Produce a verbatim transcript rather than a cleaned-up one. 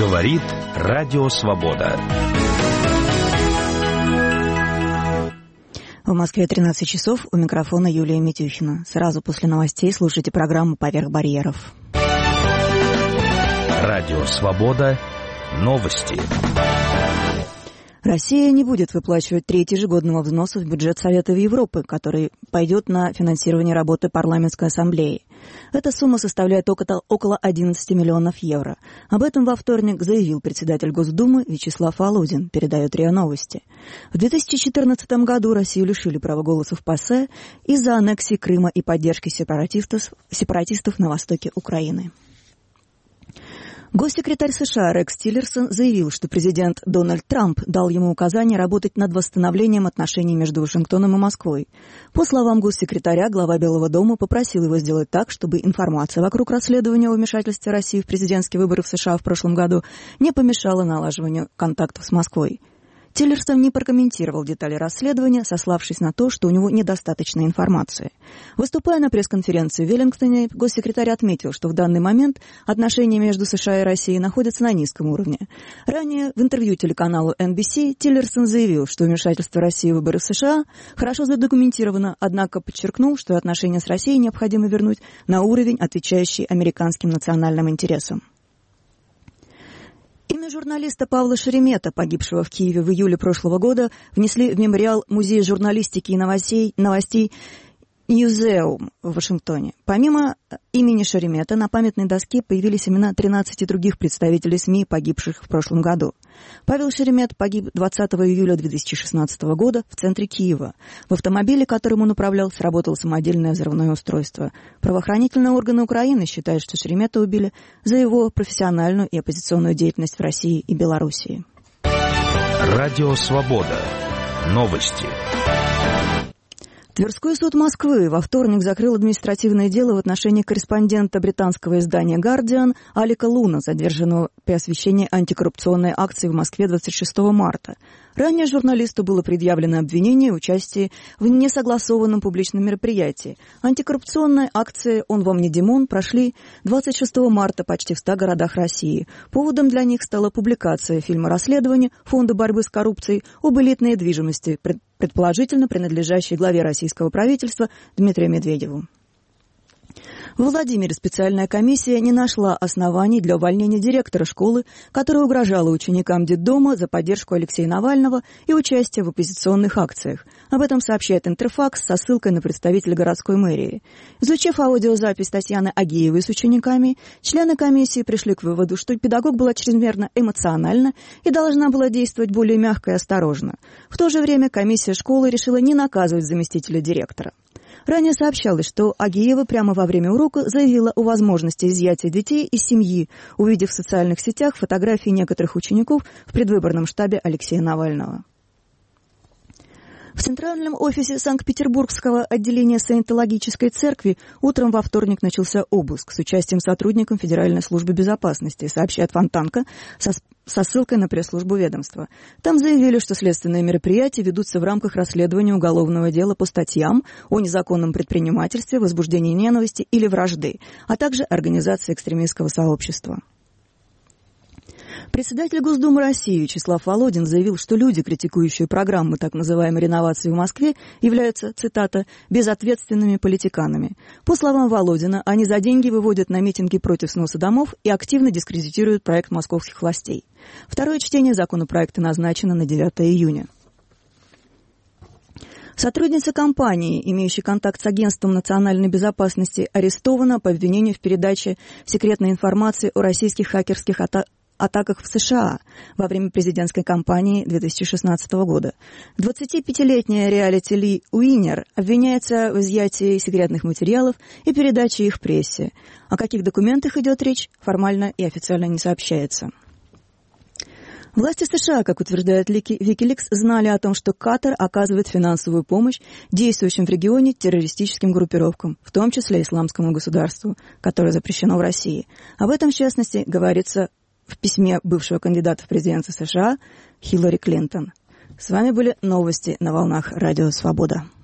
Говорит Радио Свобода. В Москве тринадцать часов, у микрофона Юлия Митюхина. Сразу после новостей слушайте программу «Поверх барьеров». Радио Свобода. Новости. Россия не будет выплачивать треть ежегодного взноса в бюджет Совета Европы, который пойдет на финансирование работы парламентской ассамблеи. Эта сумма составляет около одиннадцать миллионов евро. Об этом во вторник заявил председатель Госдумы Вячеслав Володин, передает РИА Новости. В две тысячи четырнадцатом году Россию лишили права голоса в ПАСЕ из-за аннексии Крыма и поддержки сепаратистов, сепаратистов на востоке Украины. Госсекретарь США Рекс Тиллерсон заявил, что президент Дональд Трамп дал ему указание работать над восстановлением отношений между Вашингтоном и Москвой. По словам госсекретаря, глава Белого дома попросил его сделать так, чтобы информация вокруг расследования о вмешательстве России в президентские выборы в США в прошлом году не помешала налаживанию контактов с Москвой. Тиллерсон не прокомментировал детали расследования, сославшись на то, что у него недостаточно информации. Выступая на пресс-конференции в Веллингтоне, госсекретарь отметил, что в данный момент отношения между США и Россией находятся на низком уровне. Ранее в интервью телеканалу эн би си Тиллерсон заявил, что вмешательство России в выборы в США хорошо задокументировано, однако подчеркнул, что отношения с Россией необходимо вернуть на уровень, отвечающий американским национальным интересам. Имя журналиста Павла Шеремета, погибшего в Киеве в июле прошлого года, внесли в мемориал Музея журналистики и новостей, новостей Ньюзеум в Вашингтоне. Помимо имени Шеремета на памятной доске появились имена тринадцати других представителей СМИ, погибших в прошлом году. Павел Шеремет погиб двадцатого июля две тысячи шестнадцатого года в центре Киева. В автомобиле, которым он управлял, сработало самодельное взрывное устройство. Правоохранительные органы Украины считают, что Шеремета убили за его профессиональную и оппозиционную деятельность в России и Белоруссии. Радио Свобода. Новости. Тверской суд Москвы во вторник закрыл административное дело в отношении корреспондента британского издания «Гардиан» Алика Луна, задержанного при освещении антикоррупционной акции в Москве двадцать шестого марта. Ранее журналисту было предъявлено обвинение в участии в несогласованном публичном мероприятии. Антикоррупционные акции «Он вам не Димон» прошли двадцать шестого марта почти в ста городах России. Поводом для них стала публикация фильма расследования Фонда борьбы с коррупцией об элитной недвижимости, предположительно принадлежащей главе российского правительства Дмитрию Медведеву. В Владимире специальная комиссия не нашла оснований для увольнения директора школы, которая угрожала ученикам детдома за поддержку Алексея Навального и участие в оппозиционных акциях. Об этом сообщает Интерфакс со ссылкой на представителя городской мэрии. Изучив аудиозапись Татьяны Агеевой с учениками, члены комиссии пришли к выводу, что педагог была чрезмерно эмоциональна и должна была действовать более мягко и осторожно. В то же время комиссия школы решила не наказывать заместителя директора. Ранее сообщалось, что Агеева прямо во время урока заявила о возможности изъятия детей из семьи, увидев в социальных сетях фотографии некоторых учеников в предвыборном штабе Алексея Навального. В центральном офисе Санкт-Петербургского отделения Саентологической церкви утром во вторник начался обыск с участием сотрудников Федеральной службы безопасности, сообщает Фонтанка со, со ссылкой на пресс-службу ведомства. Там заявили, что следственные мероприятия ведутся в рамках расследования уголовного дела по статьям о незаконном предпринимательстве, возбуждении ненависти или вражды, а также организации экстремистского сообщества. Председатель Госдумы России Вячеслав Володин заявил, что люди, критикующие программы так называемой реновации в Москве, являются, цитата, «безответственными политиканами». По словам Володина, они за деньги выводят на митинги против сноса домов и активно дискредитируют проект московских властей. Второе чтение законопроекта назначено на девятое июня. Сотрудница компании, имеющая контакт с Агентством национальной безопасности, арестована по обвинению в передаче секретной информации о российских хакерских атаках атаках в США во время президентской кампании две тысячи шестнадцатого года. двадцатипятилетняя реалити Ли Уинер обвиняется в изъятии секретных материалов и передаче их прессе. О каких документах идет речь, формально и официально не сообщается. Власти США, как утверждает Wikileaks, знали о том, что Катар оказывает финансовую помощь действующим в регионе террористическим группировкам, в том числе исламскому государству, которое запрещено в России. Об этом, в частности, говорится в письме бывшего кандидата в президенты США Хиллари Клинтон. С вами были новости на волнах Радио Свобода.